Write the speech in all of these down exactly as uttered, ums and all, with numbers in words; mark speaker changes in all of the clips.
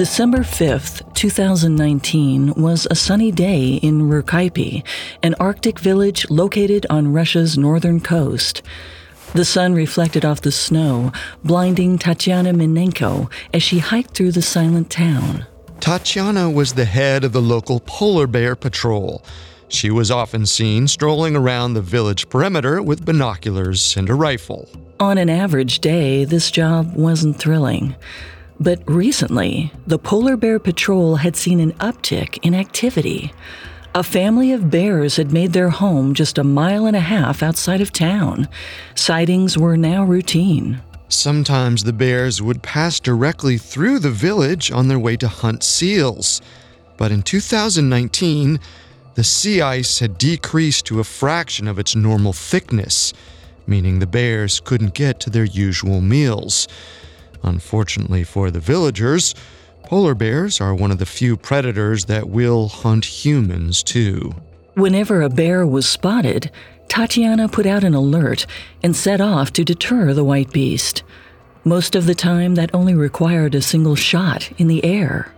Speaker 1: December fifth, twenty nineteen was a sunny day in Rurkype, an Arctic village located on Russia's northern coast. The sun reflected off the snow, blinding Tatiana Minenko as she hiked through the silent town.
Speaker 2: Tatiana was the head of the local polar bear patrol. She was often seen strolling around the village perimeter with binoculars and a rifle.
Speaker 1: On an average day, this job wasn't thrilling. But recently, the Polar Bear Patrol had seen an uptick in activity. A family of bears had made their home just a mile and a half outside of town. Sightings were now routine.
Speaker 2: Sometimes the bears would pass directly through the village on their way to hunt seals. But in two thousand nineteen, the sea ice had decreased to a fraction of its normal thickness, meaning the bears couldn't get to their usual meals. Unfortunately for the villagers, polar bears are one of the few predators that will hunt humans too.
Speaker 1: Whenever a bear was spotted, Tatiana put out an alert and set off to deter the white beast. Most of the time, that only required a single shot in the air.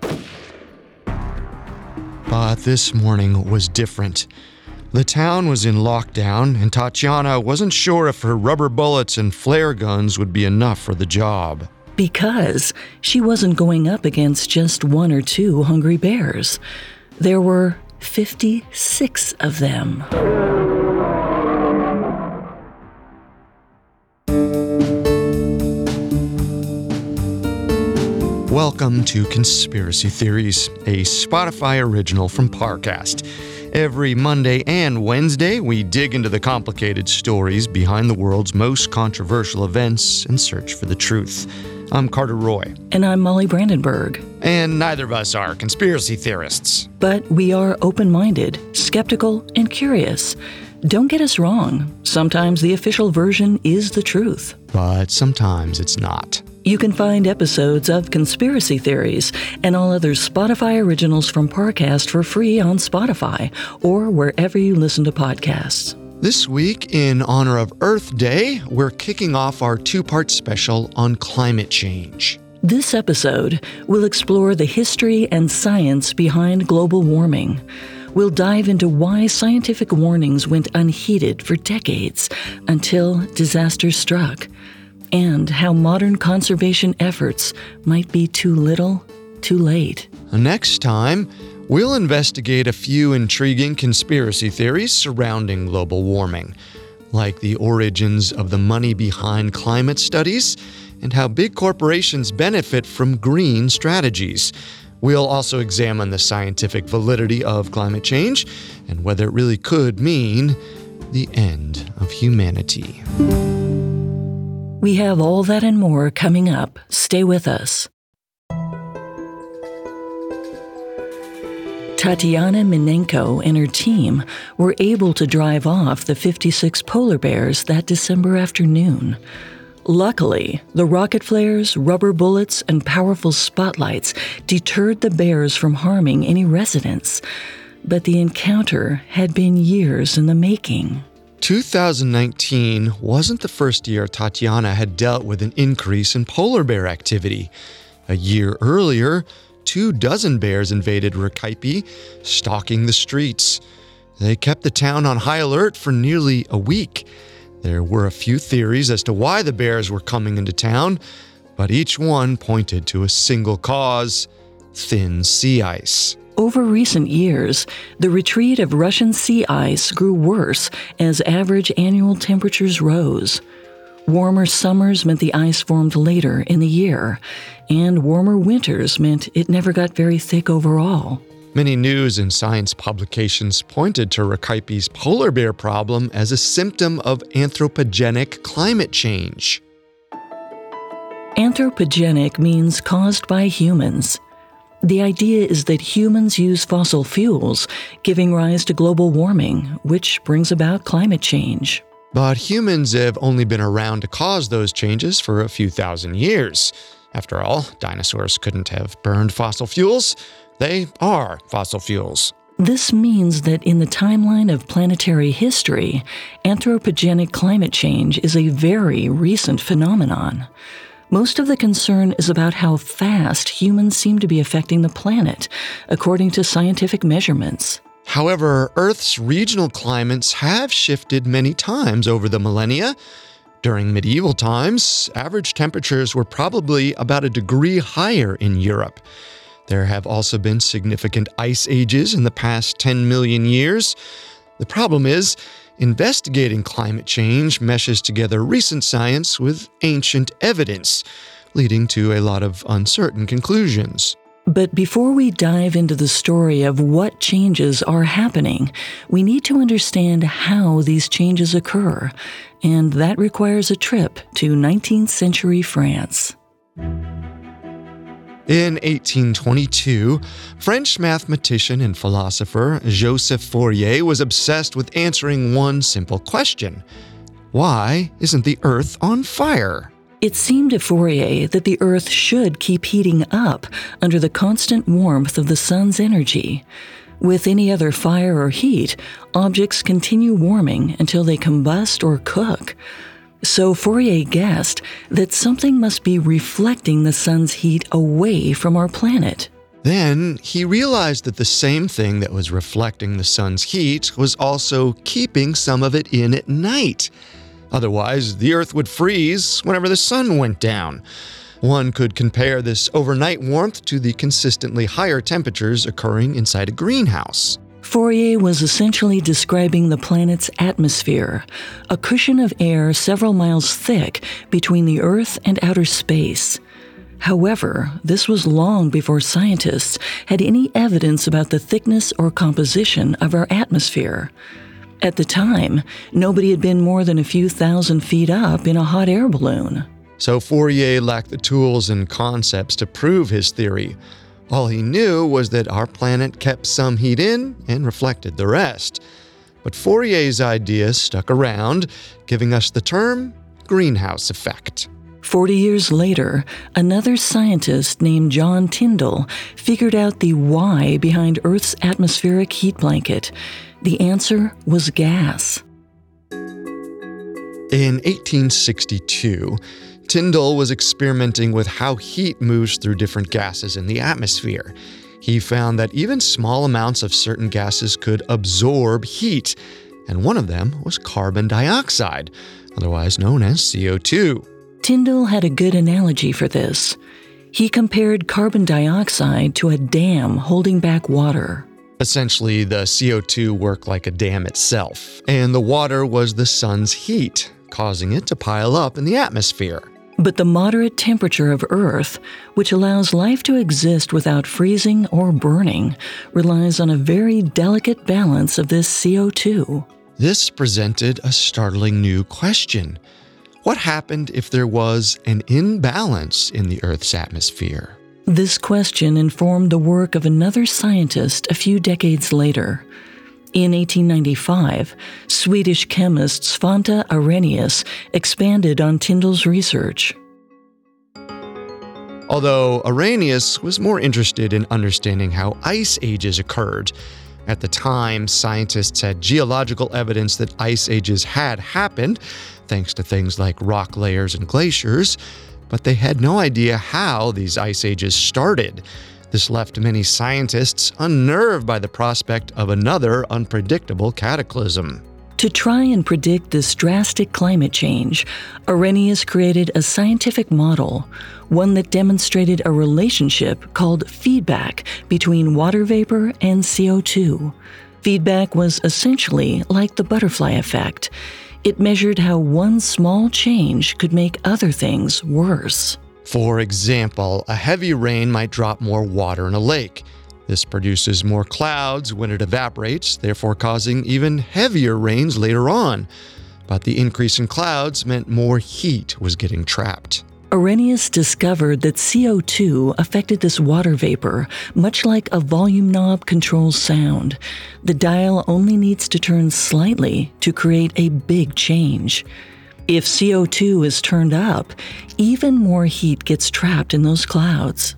Speaker 2: But this morning was different. The town was in lockdown, and Tatiana wasn't sure if her rubber bullets and flare guns would be enough for the job.
Speaker 1: Because she wasn't going up against just one or two hungry bears. There were fifty-six of them.
Speaker 2: Welcome to Conspiracy Theories, a Spotify original from Parcast. Every Monday and Wednesday, we dig into the complicated stories behind the world's most controversial events and search for the truth. I'm Carter Roy.
Speaker 1: And I'm Molly Brandenburg.
Speaker 2: And neither of us are conspiracy theorists.
Speaker 1: But we are open-minded, skeptical, and curious. Don't get us wrong. Sometimes the official version is the truth.
Speaker 2: But sometimes it's not.
Speaker 1: You can find episodes of Conspiracy Theories and all other Spotify originals from Parcast for free on Spotify or wherever you listen to podcasts.
Speaker 2: This week, in honor of Earth Day, we're kicking off our two-part special on climate change.
Speaker 1: This episode will explore the history and science behind global warming. We'll dive into why scientific warnings went unheeded for decades until disaster struck, and how modern conservation efforts might be too little, too late.
Speaker 2: Next time, we'll investigate a few intriguing conspiracy theories surrounding global warming, like the origins of the money behind climate studies and how big corporations benefit from green strategies. We'll also examine the scientific validity of climate change and whether it really could mean the end of humanity.
Speaker 1: We have all that and more coming up. Stay with us. Tatiana Minenko and her team were able to drive off the fifty-six polar bears that December afternoon. Luckily, the rocket flares, rubber bullets, and powerful spotlights deterred the bears from harming any residents. But the encounter had been years in the making.
Speaker 2: two thousand nineteen wasn't the first year Tatiana had dealt with an increase in polar bear activity. A year earlier, two dozen bears invaded Rurkype, stalking the streets. They kept the town on high alert for nearly a week. There were a few theories as to why the bears were coming into town, but each one pointed to a single cause: thin sea ice.
Speaker 1: Over recent years, the retreat of Russian sea ice grew worse as average annual temperatures rose. Warmer summers meant the ice formed later in the year, and warmer winters meant it never got very thick overall.
Speaker 2: Many news and science publications pointed to Rurkype's polar bear problem as a symptom of anthropogenic climate change.
Speaker 1: Anthropogenic means caused by humans. The idea is that humans use fossil fuels, giving rise to global warming, which brings about climate change.
Speaker 2: But humans have only been around to cause those changes for a few thousand years. After all, dinosaurs couldn't have burned fossil fuels. They are fossil fuels.
Speaker 1: This means that in the timeline of planetary history, anthropogenic climate change is a very recent phenomenon. Most of the concern is about how fast humans seem to be affecting the planet, according to scientific measurements.
Speaker 2: However, Earth's regional climates have shifted many times over the millennia. During medieval times, average temperatures were probably about a degree higher in Europe. There have also been significant ice ages in the past ten million years. The problem is, investigating climate change meshes together recent science with ancient evidence, leading to a lot of uncertain conclusions.
Speaker 1: But before we dive into the story of what changes are happening, we need to understand how these changes occur, and that requires a trip to nineteenth century France.
Speaker 2: In eighteen twenty-two, French mathematician and philosopher Joseph Fourier was obsessed with answering one simple question: why isn't the Earth on fire?
Speaker 1: It seemed to Fourier that the Earth should keep heating up under the constant warmth of the sun's energy. With any other fire or heat, objects continue warming until they combust or cook. So Fourier guessed that something must be reflecting the sun's heat away from our planet.
Speaker 2: Then he realized that the same thing that was reflecting the sun's heat was also keeping some of it in at night. Otherwise, the Earth would freeze whenever the sun went down. One could compare this overnight warmth to the consistently higher temperatures occurring inside a greenhouse.
Speaker 1: Fourier was essentially describing the planet's atmosphere, a cushion of air several miles thick between the Earth and outer space. However, this was long before scientists had any evidence about the thickness or composition of our atmosphere. At the time, nobody had been more than a few thousand feet up in a hot air balloon.
Speaker 2: So Fourier lacked the tools and concepts to prove his theory. All he knew was that our planet kept some heat in and reflected the rest. But Fourier's idea stuck around, giving us the term greenhouse effect.
Speaker 1: Forty years later, another scientist named John Tyndall figured out the why behind Earth's atmospheric heat blanket. The answer was gas.
Speaker 2: In eighteen sixty-two, Tyndall was experimenting with how heat moves through different gases in the atmosphere. He found that even small amounts of certain gases could absorb heat, and one of them was carbon dioxide, otherwise known as C O two.
Speaker 1: Tyndall had a good analogy for this. He compared carbon dioxide to a dam holding back water.
Speaker 2: Essentially, the C O two worked like a dam itself, and the water was the sun's heat, causing it to pile up in the atmosphere.
Speaker 1: But the moderate temperature of Earth, which allows life to exist without freezing or burning, relies on a very delicate balance of this C O two.
Speaker 2: This presented a startling new question. What happened if there was an imbalance in the Earth's atmosphere?
Speaker 1: This question informed the work of another scientist a few decades later. In eighteen ninety-five, Swedish chemist Svante Arrhenius expanded on Tyndall's research.
Speaker 2: Although Arrhenius was more interested in understanding how ice ages occurred. At the time, scientists had geological evidence that ice ages had happened, thanks to things like rock layers and glaciers, but they had no idea how these ice ages started. This left many scientists unnerved by the prospect of another unpredictable cataclysm.
Speaker 1: To try and predict this drastic climate change, Arrhenius created a scientific model, one that demonstrated a relationship called feedback between water vapor and C O two. Feedback was essentially like the butterfly effect. It measured how one small change could make other things worse.
Speaker 2: For example, a heavy rain might drop more water in a lake. This produces more clouds when it evaporates, therefore causing even heavier rains later on. But the increase in clouds meant more heat was getting trapped.
Speaker 1: Arrhenius discovered that C O two affected this water vapor, much like a volume knob controls sound. The dial only needs to turn slightly to create a big change. If C O two is turned up, even more heat gets trapped in those clouds.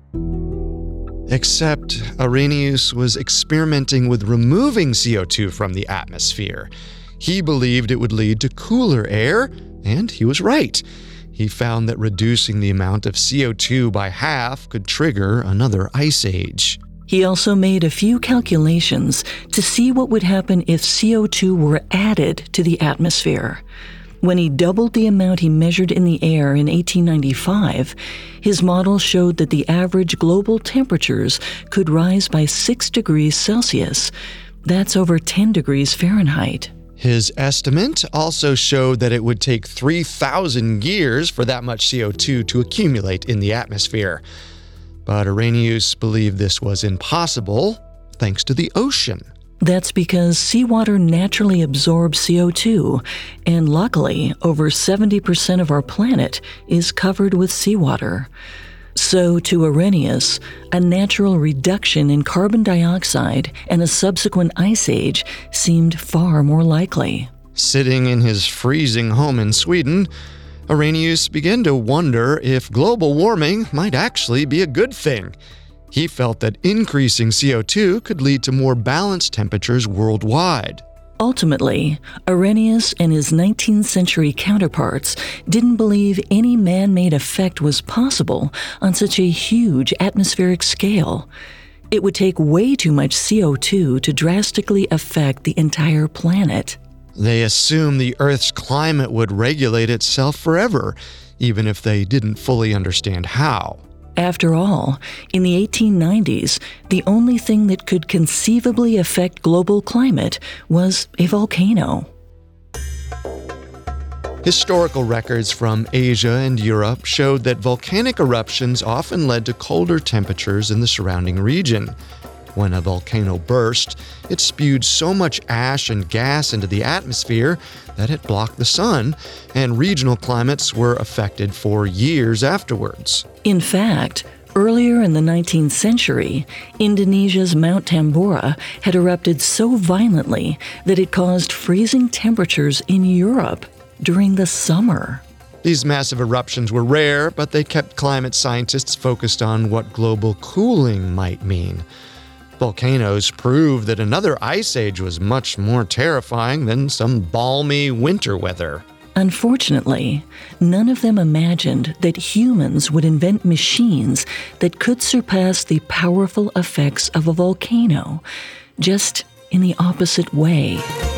Speaker 2: Except Arrhenius was experimenting with removing C O two from the atmosphere. He believed it would lead to cooler air, and he was right. He found that reducing the amount of C O two by half could trigger another ice age.
Speaker 1: He also made a few calculations to see what would happen if C O two were added to the atmosphere. When he doubled the amount he measured in the air in eighteen ninety-five, his model showed that the average global temperatures could rise by six degrees Celsius. That's over ten degrees Fahrenheit.
Speaker 2: His estimate also showed that it would take three thousand years for that much C O two to accumulate in the atmosphere. But Arrhenius believed this was impossible thanks to the ocean.
Speaker 1: That's because seawater naturally absorbs C O two, and luckily, over seventy percent of our planet is covered with seawater. So, to Arrhenius, a natural reduction in carbon dioxide and a subsequent ice age seemed far more likely.
Speaker 2: Sitting in his freezing home in Sweden, Arrhenius began to wonder if global warming might actually be a good thing. He felt that increasing C O two could lead to more balanced temperatures worldwide.
Speaker 1: Ultimately, Arrhenius and his nineteenth century counterparts didn't believe any man-made effect was possible on such a huge atmospheric scale. It would take way too much C O two to drastically affect the entire planet.
Speaker 2: They assumed the Earth's climate would regulate itself forever, even if they didn't fully understand how.
Speaker 1: After all, in the eighteen nineties, the only thing that could conceivably affect global climate was a volcano.
Speaker 2: Historical records from Asia and Europe showed that volcanic eruptions often led to colder temperatures in the surrounding region. When a volcano burst, it spewed so much ash and gas into the atmosphere that it blocked the sun, and regional climates were affected for years afterwards.
Speaker 1: In fact, earlier in the nineteenth century, Indonesia's Mount Tambora had erupted so violently that it caused freezing temperatures in Europe during the summer.
Speaker 2: These massive eruptions were rare, but they kept climate scientists focused on what global cooling might mean. Volcanoes proved that another ice age was much more terrifying than some balmy winter weather.
Speaker 1: Unfortunately, none of them imagined that humans would invent machines that could surpass the powerful effects of a volcano, just in the opposite way.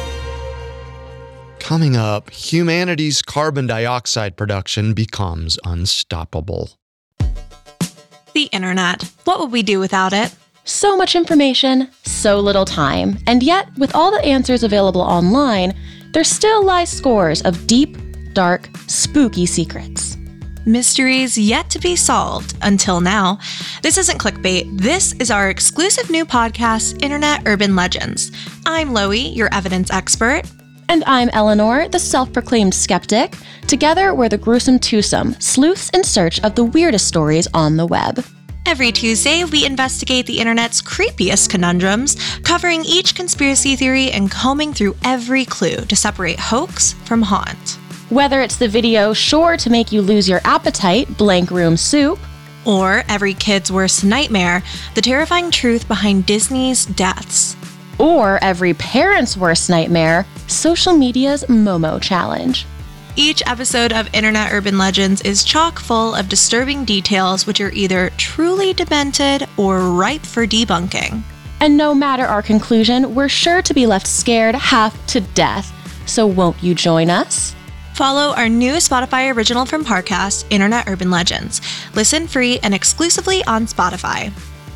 Speaker 2: Coming up, humanity's carbon dioxide production becomes unstoppable.
Speaker 3: The internet. What would we do without it?
Speaker 4: So much information, so little time, and yet, with all the answers available online, there still lie scores of deep, dark, spooky secrets.
Speaker 3: Mysteries yet to be solved until now. This isn't clickbait. This is our exclusive new podcast, Internet Urban Legends. I'm Loie, your evidence expert.
Speaker 4: And I'm Eleanor, the self-proclaimed skeptic. Together, we're the gruesome twosome, sleuths in search of the weirdest stories on the web.
Speaker 3: Every Tuesday, we investigate the internet's creepiest conundrums, covering each conspiracy theory and combing through every clue to separate hoax from haunt.
Speaker 4: Whether it's the video sure to make you lose your appetite, Blank Room Soup,
Speaker 3: or every kid's worst nightmare, the terrifying truth behind Disney's deaths.
Speaker 4: Or every parent's worst nightmare, social media's Momo Challenge.
Speaker 3: Each episode of Internet Urban Legends is chock full of disturbing details which are either truly demented or ripe for debunking.
Speaker 4: And no matter our conclusion, we're sure to be left scared half to death. So won't you join us?
Speaker 3: Follow our new Spotify original from Parcast, Internet Urban Legends. Listen free and exclusively on Spotify.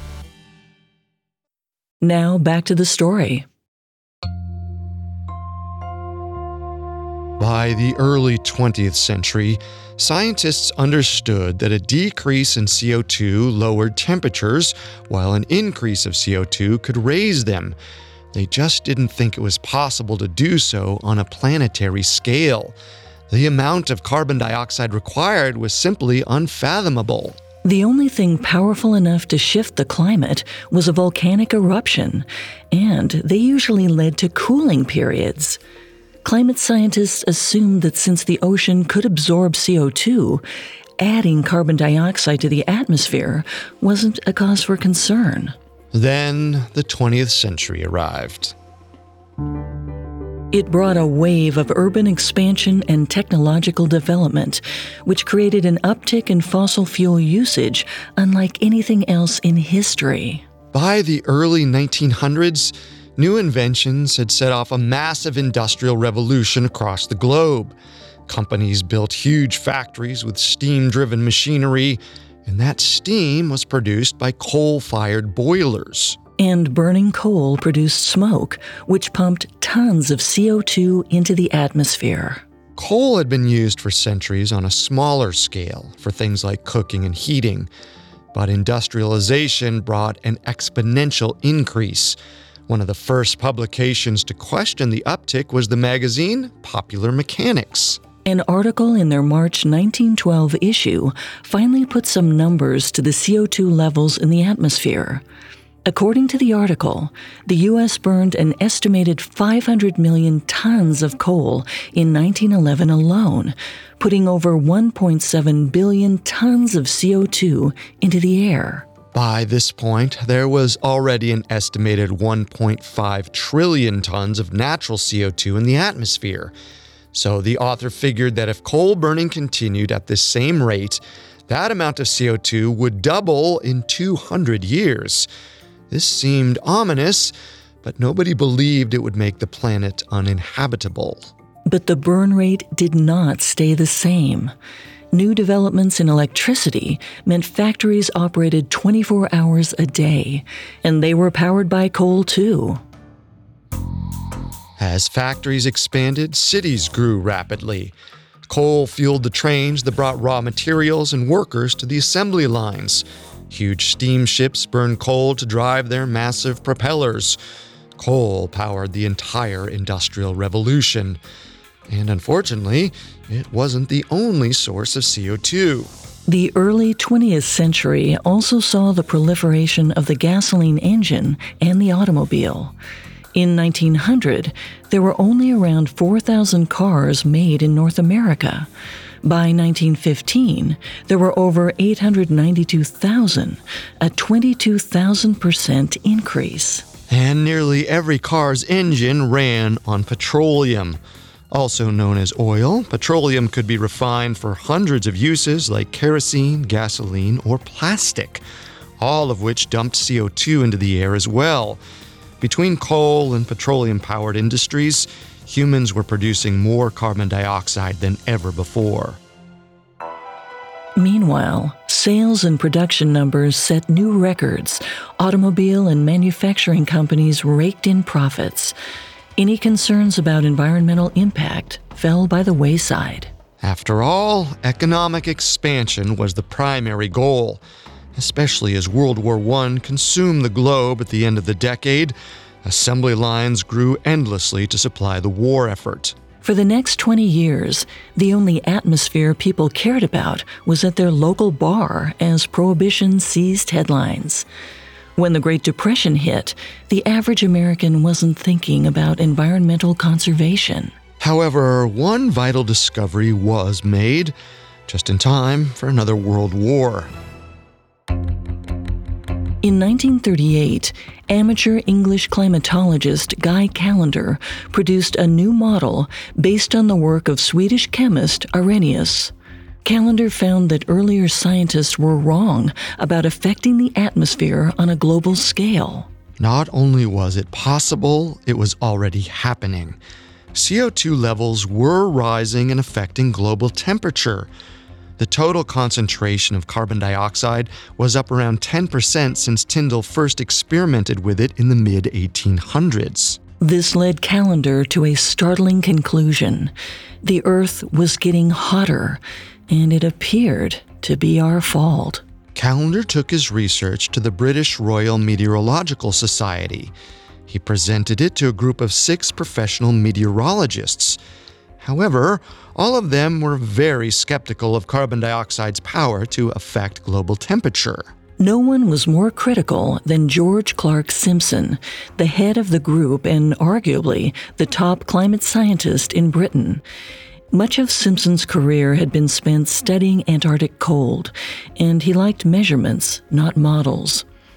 Speaker 1: Now back to the story.
Speaker 2: By the early twentieth century, scientists understood that a decrease in C O two lowered temperatures, while an increase of C O two could raise them. They just didn't think it was possible to do so on a planetary scale. The amount of carbon dioxide required was simply unfathomable.
Speaker 1: The only thing powerful enough to shift the climate was a volcanic eruption, and they usually led to cooling periods. Climate scientists assumed that since the ocean could absorb C O two, adding carbon dioxide to the atmosphere wasn't a cause for concern.
Speaker 2: Then the twentieth century arrived.
Speaker 1: It brought a wave of urban expansion and technological development, which created an uptick in fossil fuel usage unlike anything else in history.
Speaker 2: By the early nineteen hundreds, new inventions had set off a massive industrial revolution across the globe. Companies built huge factories with steam-driven machinery, and that steam was produced by coal-fired boilers.
Speaker 1: And burning coal produced smoke, which pumped tons of C O two into the atmosphere.
Speaker 2: Coal had been used for centuries on a smaller scale for things like cooking and heating, but industrialization brought an exponential increase. One of the first publications to question the uptick was the magazine Popular Mechanics.
Speaker 1: An article in their March nineteen twelve issue finally put some numbers to the C O two levels in the atmosphere. According to the article, the U S burned an estimated five hundred million tons of coal in nineteen eleven alone, putting over one point seven billion tons of C O two into the air.
Speaker 2: By this point, there was already an estimated one point five trillion tons of natural C O two in the atmosphere. So the author figured that if coal burning continued at this same rate, that amount of C O two would double in two hundred years. This seemed ominous, but nobody believed it would make the planet uninhabitable.
Speaker 1: But the burn rate did not stay the same. New developments in electricity meant factories operated twenty-four hours a day, and they were powered by coal too.
Speaker 2: As factories expanded, cities grew rapidly. Coal fueled the trains that brought raw materials and workers to the assembly lines. Huge steamships burned coal to drive their massive propellers. Coal powered the entire Industrial Revolution. And unfortunately, it wasn't the only source of C O two.
Speaker 1: The early twentieth century also saw the proliferation of the gasoline engine and the automobile. In nineteen hundred, there were only around four thousand cars made in North America. By nineteen fifteen, there were over eight hundred ninety-two thousand, a twenty-two thousand percent increase.
Speaker 2: And nearly every car's engine ran on petroleum. Also known as oil, petroleum could be refined for hundreds of uses like kerosene, gasoline, or plastic, all of which dumped C O two into the air as well. Between coal and petroleum-powered industries, humans were producing more carbon dioxide than ever before.
Speaker 1: Meanwhile, sales and production numbers set new records. Automobile and manufacturing companies raked in profits. Any concerns about environmental impact fell by the wayside.
Speaker 2: After all, economic expansion was the primary goal. Especially as World War One consumed the globe at the end of the decade, assembly lines grew endlessly to supply the war effort.
Speaker 1: For the next twenty years, the only atmosphere people cared about was at their local bar as Prohibition seized headlines. When the Great Depression hit, the average American wasn't thinking about environmental conservation.
Speaker 2: However, one vital discovery was made, just in time for another world war.
Speaker 1: In nineteen thirty-eight, amateur English climatologist Guy Callendar produced a new model based on the work of Swedish chemist Arrhenius. Callendar found that earlier scientists were wrong about affecting the atmosphere on a global scale.
Speaker 2: Not only was it possible, it was already happening. C O two levels were rising and affecting global temperature. The total concentration of carbon dioxide was up around ten percent since Tyndall first experimented with it in the mid eighteen hundreds.
Speaker 1: This led Callendar to a startling conclusion. The Earth was getting hotter, and it appeared to be our fault.
Speaker 2: Callendar took his research to the British Royal Meteorological Society. He presented it to a group of six professional meteorologists. However, all of them were very skeptical of carbon dioxide's power to affect global temperature.
Speaker 1: No one was more critical than George Clark Simpson, the head of the group and arguably the top climate scientist in Britain. Much of Simpson's career had been spent studying Antarctic cold, and he liked measurements, not models.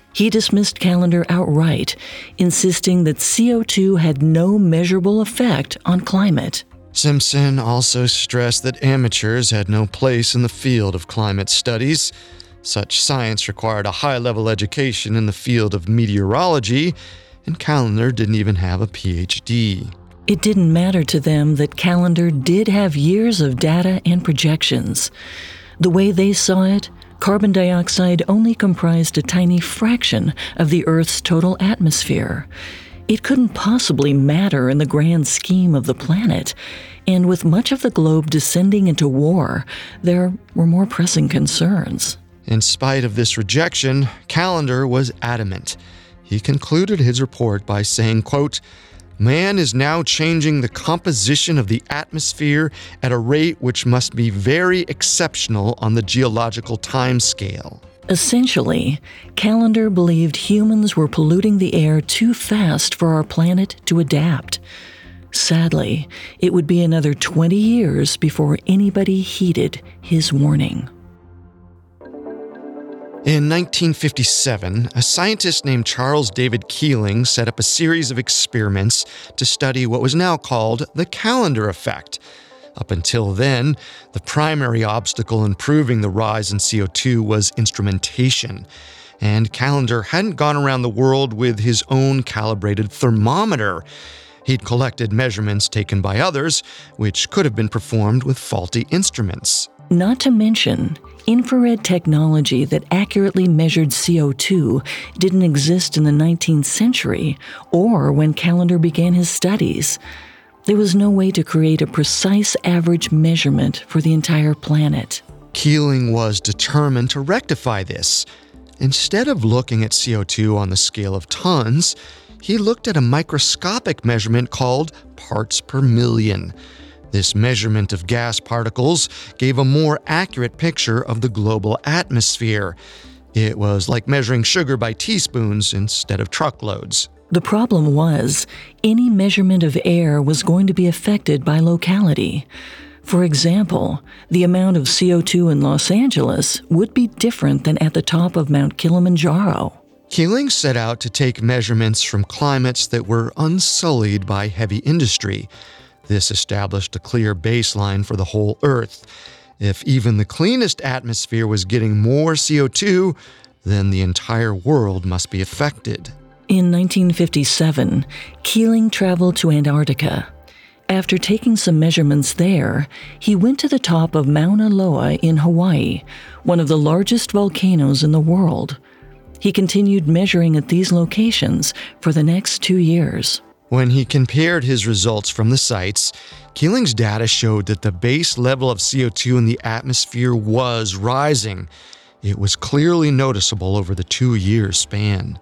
Speaker 1: He dismissed Callendar outright, insisting that C O two had no measurable effect on climate.
Speaker 2: Simpson also stressed that amateurs had no place in the field of climate studies. Such science required a high-level education in the field of meteorology, and Callendar didn't even have a P H D.
Speaker 1: It didn't matter to them that Callendar did have years of data and projections. The way they saw it, carbon dioxide only comprised a tiny fraction of the Earth's total atmosphere. It couldn't possibly matter in the grand scheme of the planet, and with much of the globe descending into war, there were more pressing concerns.
Speaker 2: In spite of this rejection, Callendar was adamant. He concluded his report by saying, quote, "Man is now changing the composition of the atmosphere at a rate which must be very exceptional on the geological timescale."
Speaker 1: Essentially, Callendar believed humans were polluting the air too fast for our planet to adapt. Sadly, it would be another twenty years before anybody heeded his warning.
Speaker 2: In nineteen fifty-seven, a scientist named Charles David Keeling set up a series of experiments to study what was now called the Callendar effect. Up until then, the primary obstacle in proving the rise in C O two was instrumentation, and Callendar hadn't gone around the world with his own calibrated thermometer. He'd collected measurements taken by others, which could have been performed with faulty instruments.
Speaker 1: Not to mention, infrared technology that accurately measured C O two didn't exist in the nineteenth century or when Callendar began his studies. There was no way to create a precise average measurement for the entire planet.
Speaker 2: Keeling was determined to rectify this. Instead of looking at C O two on the scale of tons, he looked at a microscopic measurement called parts per million. This measurement of gas particles gave a more accurate picture of the global atmosphere. It was like measuring sugar by teaspoons instead of truckloads.
Speaker 1: The problem was, any measurement of air was going to be affected by locality. For example, the amount of C O two in Los Angeles would be different than at the top of Mount Kilimanjaro.
Speaker 2: Keeling set out to take measurements from climates that were unsullied by heavy industry. This established a clear baseline for the whole Earth. If even the cleanest atmosphere was getting more C O two, then the entire world must be affected.
Speaker 1: In nineteen fifty-seven, Keeling traveled to Antarctica. After taking some measurements there, he went to the top of Mauna Loa in Hawaii, one of the largest volcanoes in the world. He continued measuring at these locations for the next two years.
Speaker 2: When he compared his results from the sites, Keeling's data showed that the base level of C O two in the atmosphere was rising. It was clearly noticeable over the two-year span.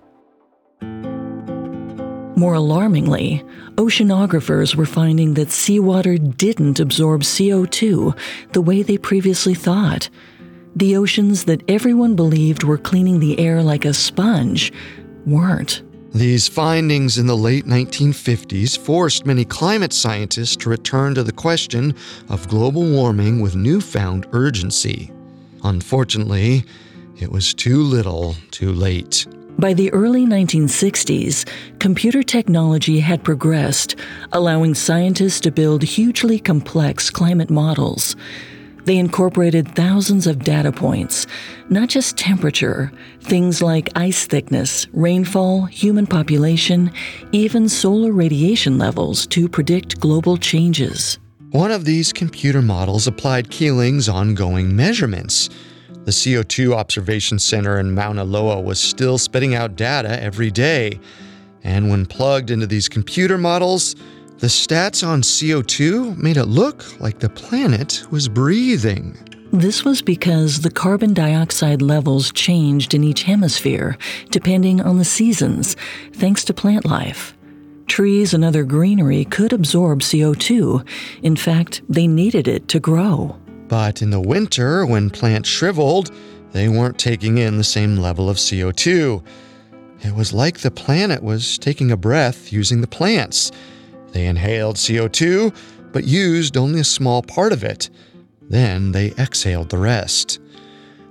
Speaker 1: More alarmingly, oceanographers were finding that seawater didn't absorb C O two the way they previously thought. The oceans that everyone believed were cleaning the air like a sponge weren't.
Speaker 2: These findings in the late nineteen fifties forced many climate scientists to return to the question of global warming with newfound urgency. Unfortunately, it was too little, too late.
Speaker 1: By the early nineteen sixties, computer technology had progressed, allowing scientists to build hugely complex climate models. They incorporated thousands of data points, not just temperature, things like ice thickness, rainfall, human population, even solar radiation levels to predict global changes.
Speaker 2: One of these computer models applied Keeling's ongoing measurements. The C O two Observation Center in Mauna Loa was still spitting out data every day, and when plugged into these computer models, the stats on C O two made it look like the planet was breathing.
Speaker 1: This was because the carbon dioxide levels changed in each hemisphere, depending on the seasons, thanks to plant life. Trees and other greenery could absorb C O two. In fact, they needed it to grow.
Speaker 2: But in the winter, when plants shriveled, they weren't taking in the same level of C O two. It was like the planet was taking a breath using the plants. They inhaled C O two, but used only a small part of it. Then they exhaled the rest.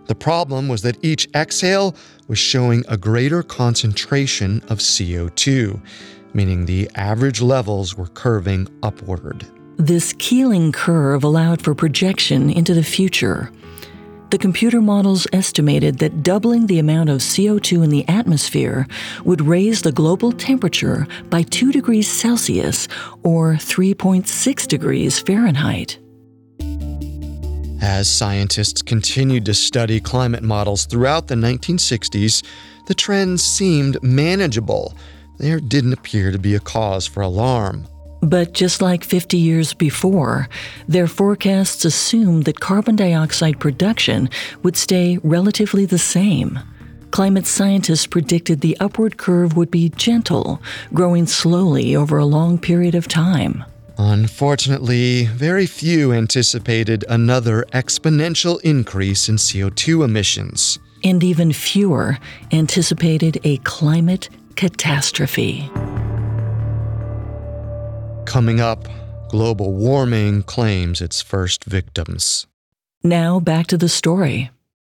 Speaker 2: The problem was that each exhale was showing a greater concentration of C O two, meaning the average levels were curving upward.
Speaker 1: This Keeling curve allowed for projection into the future. The computer models estimated that doubling the amount of C O two in the atmosphere would raise the global temperature by two degrees Celsius or three point six degrees Fahrenheit.
Speaker 2: As scientists continued to study climate models throughout the nineteen sixties, the trends seemed manageable. There didn't appear to be a cause for alarm.
Speaker 1: But just like fifty years before, their forecasts assumed that carbon dioxide production would stay relatively the same. Climate scientists predicted the upward curve would be gentle, growing slowly over a long period of time.
Speaker 2: Unfortunately, very few anticipated another exponential increase in C O two emissions.
Speaker 1: And even fewer anticipated a climate catastrophe.
Speaker 2: Coming up, global warming claims its first victims.
Speaker 1: Now back to the story.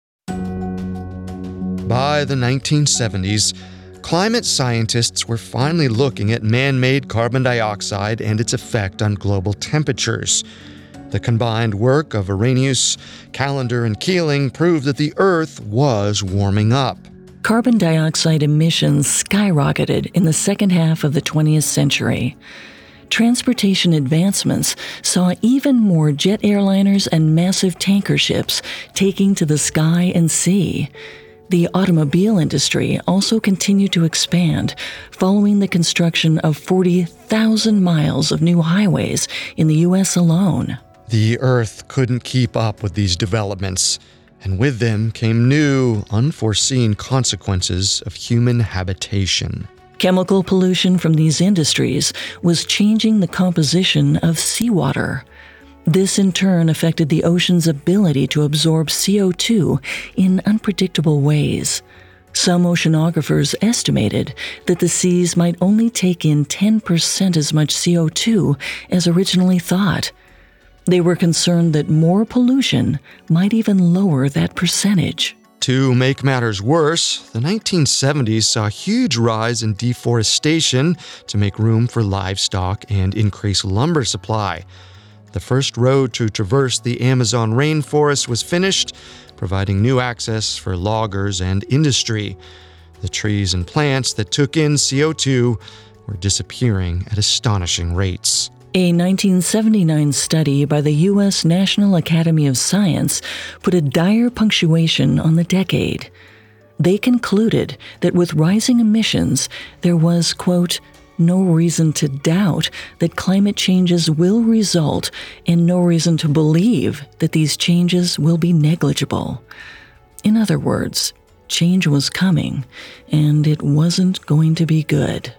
Speaker 2: By the nineteen seventies, climate scientists were finally looking at man-made carbon dioxide and its effect on global temperatures. The combined work of Arrhenius, Callendar, and Keeling proved that the Earth was warming up.
Speaker 1: Carbon dioxide emissions skyrocketed in the second half of the twentieth century. Transportation advancements saw even more jet airliners and massive tanker ships taking to the sky and sea. The automobile industry also continued to expand, following the construction of forty thousand miles of new highways in the U S alone.
Speaker 2: The Earth couldn't keep up with these developments, and with them came new, unforeseen consequences of human habitation.
Speaker 1: Chemical pollution from these industries was changing the composition of seawater. This in turn affected the ocean's ability to absorb C O two in unpredictable ways. Some oceanographers estimated that the seas might only take in ten percent as much C O two as originally thought. They were concerned that more pollution might even lower that percentage.
Speaker 2: To make matters worse, the nineteen seventies saw a huge rise in deforestation to make room for livestock and increase lumber supply. The first road to traverse the Amazon rainforest was finished, providing new access for loggers and industry. The trees and plants that took in C O two were disappearing at astonishing rates.
Speaker 1: A nineteen seventy-nine study by the U S National Academy of Science put a dire punctuation on the decade. They concluded that with rising emissions, there was, quote, no reason to doubt that climate changes will result and no reason to believe that these changes will be negligible. In other words, change was coming, and it wasn't going to be good.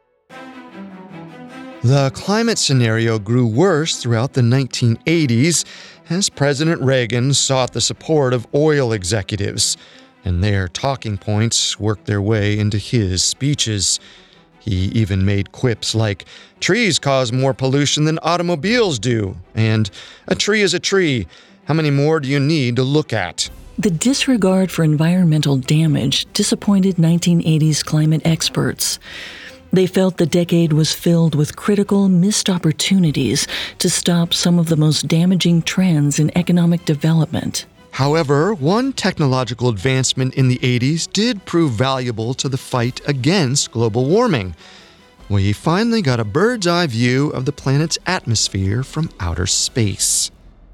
Speaker 2: The climate scenario grew worse throughout the nineteen eighties as President Reagan sought the support of oil executives, and their talking points worked their way into his speeches. He even made quips like, trees cause more pollution than automobiles do, and a tree is a tree. How many more do you need to look at?
Speaker 1: The disregard for environmental damage disappointed nineteen eighties climate experts. They felt the decade was filled with critical, missed opportunities to stop some of the most damaging trends in economic development.
Speaker 2: However, one technological advancement in the eighties did prove valuable to the fight against global warming. We finally got a bird's eye view of the planet's atmosphere from outer space.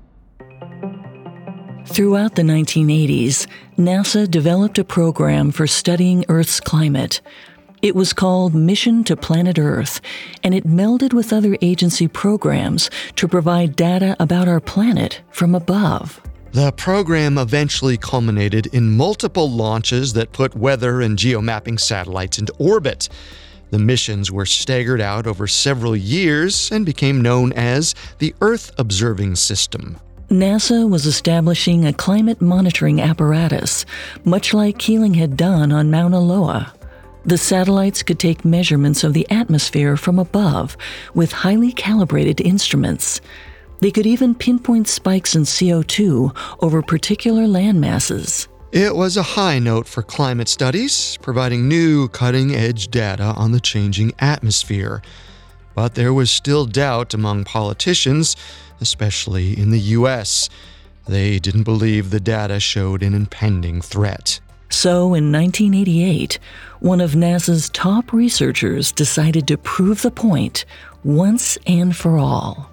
Speaker 1: Throughout the nineteen eighties, NASA developed a program for studying Earth's climate. It was called Mission to Planet Earth, and it melded with other agency programs to provide data about our planet from above.
Speaker 2: The program eventually culminated in multiple launches that put weather and geomapping satellites into orbit. The missions were staggered out over several years and became known as the Earth Observing System.
Speaker 1: NASA was establishing a climate monitoring apparatus, much like Keeling had done on Mauna Loa. The satellites could take measurements of the atmosphere from above with highly calibrated instruments. They could even pinpoint spikes in C O two over particular land masses.
Speaker 2: It was a high note for climate studies, providing new cutting-edge data on the changing atmosphere. But there was still doubt among politicians, especially in the U S. They didn't believe the data showed an impending threat.
Speaker 1: So in nineteen eighty-eight, one of NASA's top researchers decided to prove the point once and for all.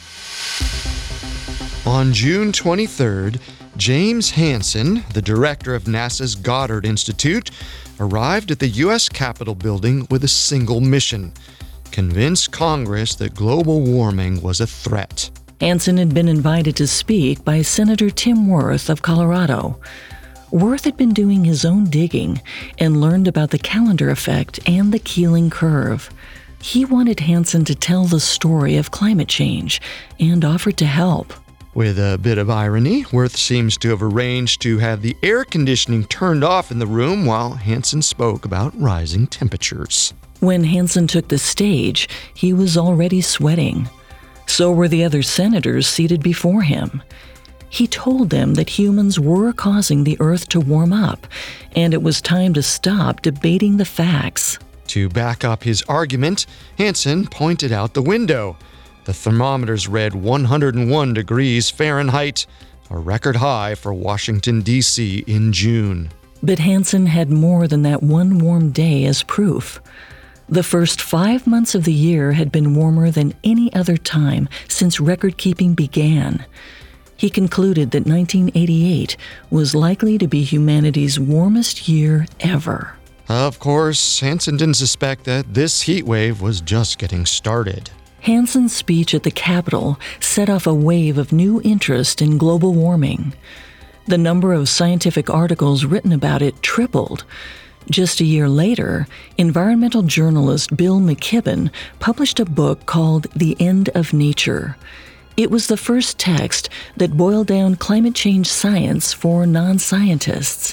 Speaker 2: On June twenty-third, James Hansen, the director of NASA's Goddard Institute, arrived at the U S Capitol building with a single mission: convince Congress that global warming was a threat.
Speaker 1: Hansen had been invited to speak by Senator Tim Wirth of Colorado. Wirth had been doing his own digging and learned about the calendar effect and the Keeling curve. He wanted Hansen to tell the story of climate change and offered to help.
Speaker 2: With a bit of irony, Wirth seems to have arranged to have the air conditioning turned off in the room while Hansen spoke about rising temperatures.
Speaker 1: When Hansen took the stage, he was already sweating. So were the other senators seated before him. He told them that humans were causing the Earth to warm up, and it was time to stop debating the facts.
Speaker 2: To back up his argument, Hansen pointed out the window. The thermometers read one hundred one degrees Fahrenheit, a record high for Washington, D C in June.
Speaker 1: But Hansen had more than that one warm day as proof. The first five months of the year had been warmer than any other time since record-keeping began. He concluded that nineteen eighty-eight was likely to be humanity's warmest year ever.
Speaker 2: Of course, Hansen didn't suspect that this heat wave was just getting started.
Speaker 1: Hansen's speech at the Capitol set off a wave of new interest in global warming. The number of scientific articles written about it tripled. Just a year later, environmental journalist Bill McKibben published a book called The End of Nature. It was the first text that boiled down climate change science for non-scientists.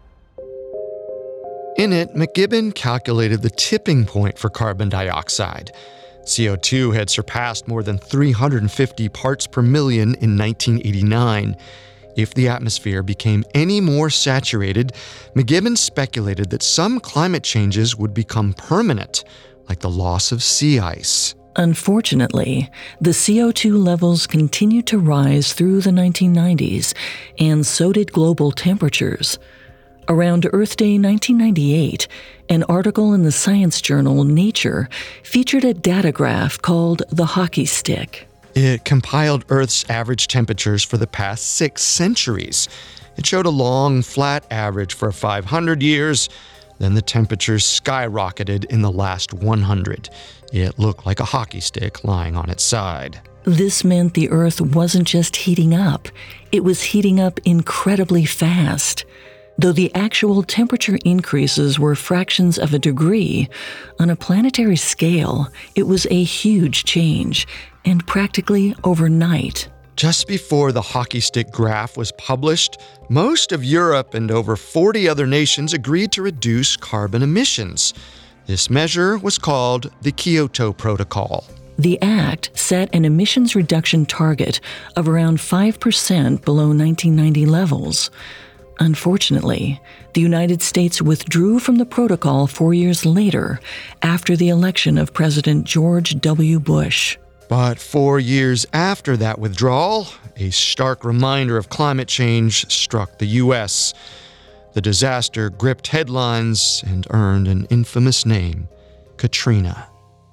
Speaker 2: In it, McKibben calculated the tipping point for carbon dioxide. C O two had surpassed more than three hundred fifty parts per million in nineteen eighty-nine. If the atmosphere became any more saturated, McKibben speculated that some climate changes would become permanent, like the loss of sea ice.
Speaker 1: Unfortunately, the C O two levels continued to rise through the nineteen nineties, and so did global temperatures. Around Earth Day nineteen ninety-eight, an article in the science journal Nature featured a data graph called the hockey stick.
Speaker 2: It compiled Earth's average temperatures for the past six centuries. It showed a long, flat average for five hundred years. Then the temperatures skyrocketed in the last one hundred. It looked like a hockey stick lying on its side.
Speaker 1: This meant the Earth wasn't just heating up, it was heating up incredibly fast. Though the actual temperature increases were fractions of a degree, on a planetary scale, it was a huge change, and practically overnight.
Speaker 2: Just before the hockey stick graph was published, most of Europe and over forty other nations agreed to reduce carbon emissions. This measure was called the Kyoto Protocol.
Speaker 1: The act set an emissions reduction target of around five percent below nineteen ninety levels. Unfortunately, the United States withdrew from the protocol four years later after the election of President George W. Bush.
Speaker 2: But four years after that withdrawal, a stark reminder of climate change struck the U S. The disaster gripped headlines and earned an infamous name, Katrina.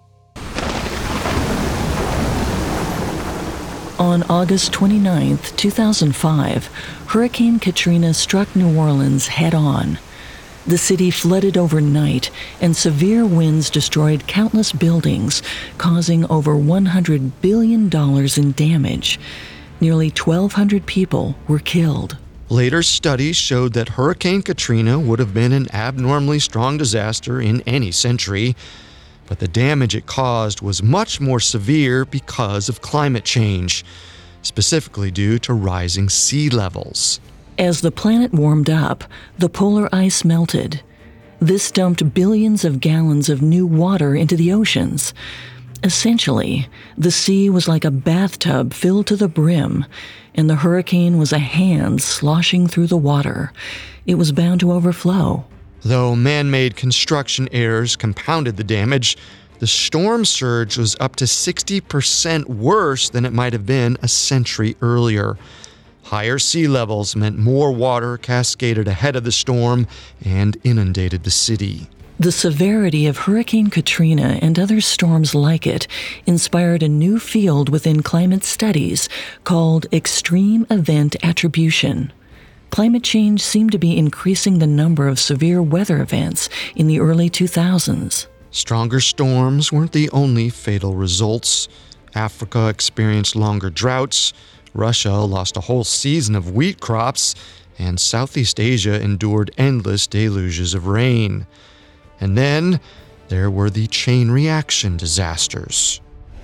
Speaker 1: On August twenty-ninth, two thousand five, Hurricane Katrina struck New Orleans head-on. The city flooded overnight, and severe winds destroyed countless buildings, causing over one hundred billion dollars in damage. Nearly twelve hundred people were killed.
Speaker 2: Later studies showed that Hurricane Katrina would have been an abnormally strong disaster in any century, but the damage it caused was much more severe because of climate change, specifically due to rising sea levels.
Speaker 1: As the planet warmed up, the polar ice melted. This dumped billions of gallons of new water into the oceans. Essentially, the sea was like a bathtub filled to the brim, and the hurricane was a hand sloshing through the water. It was bound to overflow.
Speaker 2: Though man-made construction errors compounded the damage, the storm surge was up to sixty percent worse than it might have been a century earlier. Higher sea levels meant more water cascaded ahead of the storm and inundated the city.
Speaker 1: The severity of Hurricane Katrina and other storms like it inspired a new field within climate studies called extreme event attribution. Climate change seemed to be increasing the number of severe weather events in the early two thousands.
Speaker 2: Stronger storms weren't the only fatal results. Africa experienced longer droughts, Russia lost a whole season of wheat crops, and Southeast Asia endured endless deluges of rain. And then there were the chain reaction disasters.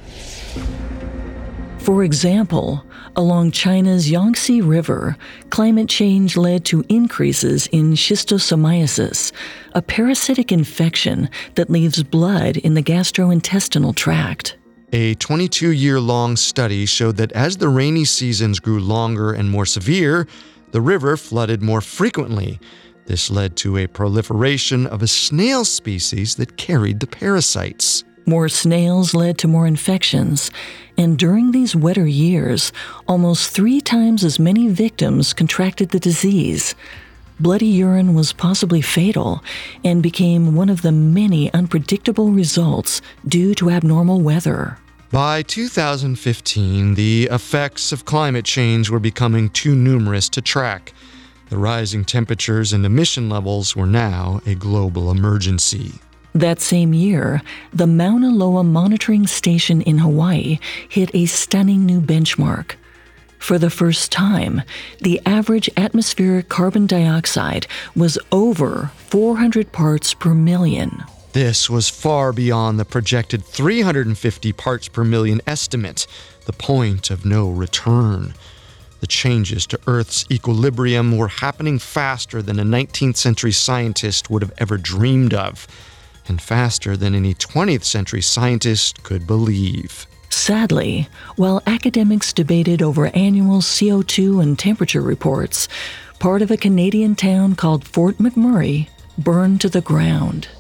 Speaker 1: For example, along China's Yangtze River, climate change led to increases in schistosomiasis, a parasitic infection that leaves blood in the gastrointestinal tract.
Speaker 2: A twenty-two-year-long study showed that as the rainy seasons grew longer and more severe, the river flooded more frequently. This led to a proliferation of a snail species that carried the parasites.
Speaker 1: More snails led to more infections, and during these wetter years, almost three times as many victims contracted the disease. Bloody urine was possibly fatal and became one of the many unpredictable results due to abnormal weather.
Speaker 2: By two thousand fifteen, the effects of climate change were becoming too numerous to track. The rising temperatures and emission levels were now a global emergency.
Speaker 1: That same year, the Mauna Loa monitoring station in Hawaii hit a stunning new benchmark. For the first time, the average atmospheric carbon dioxide was over four hundred parts per million.
Speaker 2: This was far beyond the projected three hundred fifty parts per million estimate, the point of no return. The changes to Earth's equilibrium were happening faster than a nineteenth century scientist would have ever dreamed of, and faster than any twentieth century scientist could believe.
Speaker 1: Sadly, while academics debated over annual C O two and temperature reports, part of a Canadian town called Fort McMurray burned to the ground.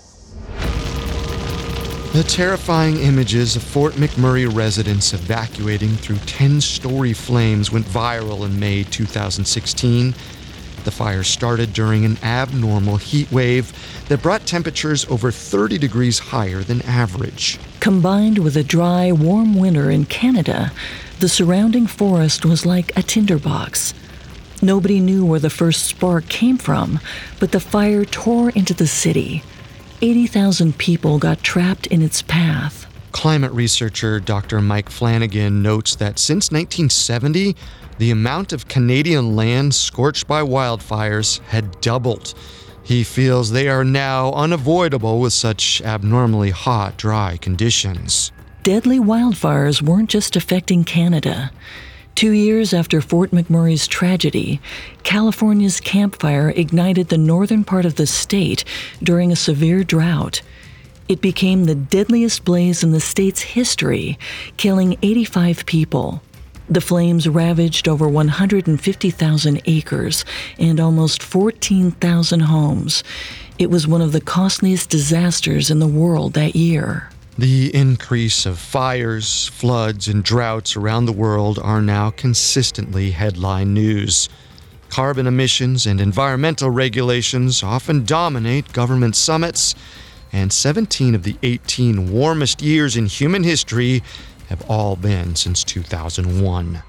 Speaker 2: The terrifying images of Fort McMurray residents evacuating through ten-story flames went viral in May two thousand sixteen. The fire started during an abnormal heat wave that brought temperatures over thirty degrees higher than average.
Speaker 1: Combined with a dry, warm winter in Canada, the surrounding forest was like a tinderbox. Nobody knew where the first spark came from, but the fire tore into the city. eighty thousand people got trapped in its path.
Speaker 2: Climate researcher Doctor Mike Flanagan notes that since nineteen seventy, the amount of Canadian land scorched by wildfires had doubled. He feels they are now unavoidable with such abnormally hot, dry conditions.
Speaker 1: Deadly wildfires weren't just affecting Canada. Two years after Fort McMurray's tragedy, California's Camp Fire ignited the northern part of the state during a severe drought. It became the deadliest blaze in the state's history, killing eighty-five people. The flames ravaged over one hundred fifty thousand acres and almost fourteen thousand homes. It was one of the costliest disasters in the world that year.
Speaker 2: The increase of fires, floods, and droughts around the world are now consistently headline news. Carbon emissions and environmental regulations often dominate government summits, and seventeen of the eighteen warmest years in human history have all been since two thousand one.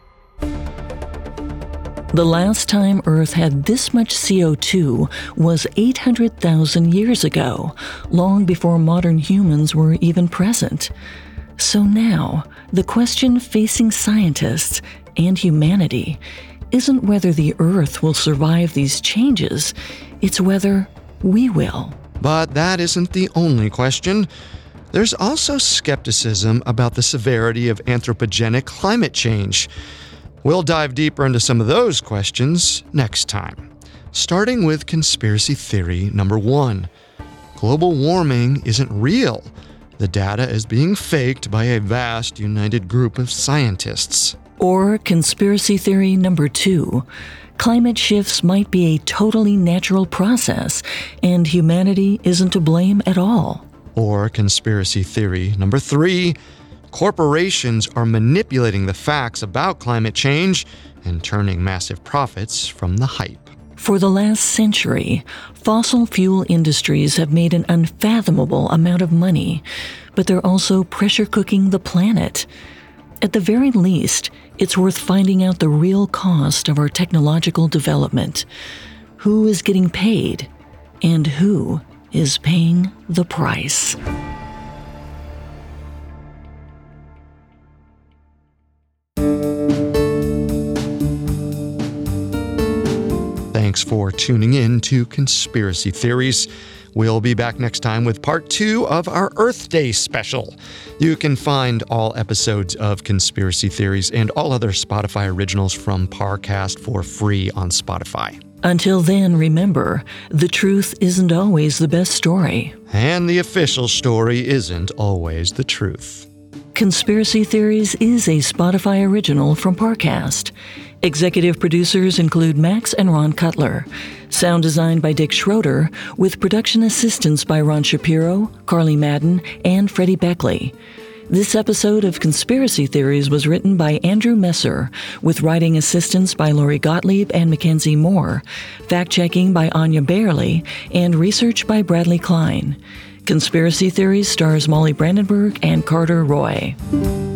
Speaker 1: The last time Earth had this much C O two was eight hundred thousand years ago, long before modern humans were even present. So now, the question facing scientists and humanity isn't whether the Earth will survive these changes, it's whether we will.
Speaker 2: But that isn't the only question. There's also skepticism about the severity of anthropogenic climate change. We'll dive deeper into some of those questions next time. Starting with conspiracy theory number one. Global warming isn't real. The data is being faked by a vast united group of scientists.
Speaker 1: Or conspiracy theory number two. Climate shifts might be a totally natural process, and humanity isn't to blame at all.
Speaker 2: Or conspiracy theory number three. Corporations are manipulating the facts about climate change and turning massive profits from the hype.
Speaker 1: For the last century, fossil fuel industries have made an unfathomable amount of money, but they're also pressure cooking the planet. At the very least, it's worth finding out the real cost of our technological development. Who is getting paid, and who is paying the price?
Speaker 2: Thanks for tuning in to Conspiracy Theories. We'll be back next time with part two of our Earth Day special. You can find all episodes of Conspiracy Theories and all other Spotify originals from Parcast for free on Spotify.
Speaker 1: Until then, remember, the truth isn't always the best story.
Speaker 2: And the official story isn't always the truth.
Speaker 1: Conspiracy Theories is a Spotify original from Parcast. Executive producers include Max and Ron Cutler. Sound design by Dick Schroeder, with production assistance by Ron Shapiro, Carly Madden, and Freddie Beckley. This episode of Conspiracy Theories was written by Andrew Messer, with writing assistance by Lori Gottlieb and Mackenzie Moore, fact-checking by Anya Bailey, and research by Bradley Klein. Conspiracy Theories stars Molly Brandenburg and Carter Roy.